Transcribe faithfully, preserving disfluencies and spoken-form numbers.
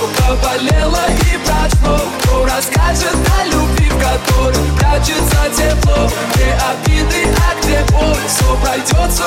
Сколько болело и прошло, кто расскажет о любви, в которой прячется тепло? Где обиды, а где боль? Все пройдет,